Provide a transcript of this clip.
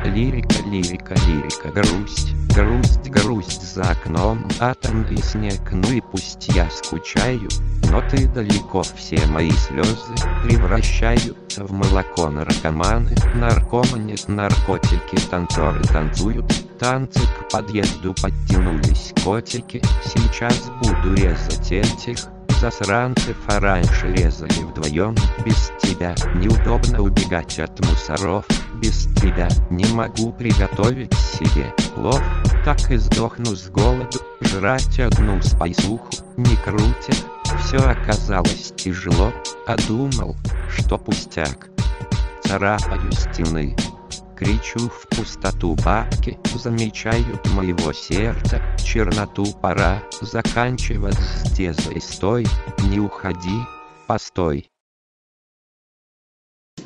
Лирика, лирика, лирика, грусть, грусть, грусть за окном, а там и снег. Ну и пусть я скучаю, но ты далеко. Все мои слезы превращаются в молоко. Наркоманы, наркоманят наркотики, танцоры танцуют танцы, к подъезду подтянулись котики. Сейчас буду резать этих засранцев, а раньше резали вдвоем. Без тебя неудобно убегать от мусоров, без тебя не могу приготовить себе плов. Так и сдохну с голоду, жрать одну спайсуху не крутит. Все оказалось тяжело, а думал, что пустяк. Царапаю стены, кричу в пустоту, бабки замечают моего сердца черноту. Пора заканчивать с дезой, стой, не уходи, постой.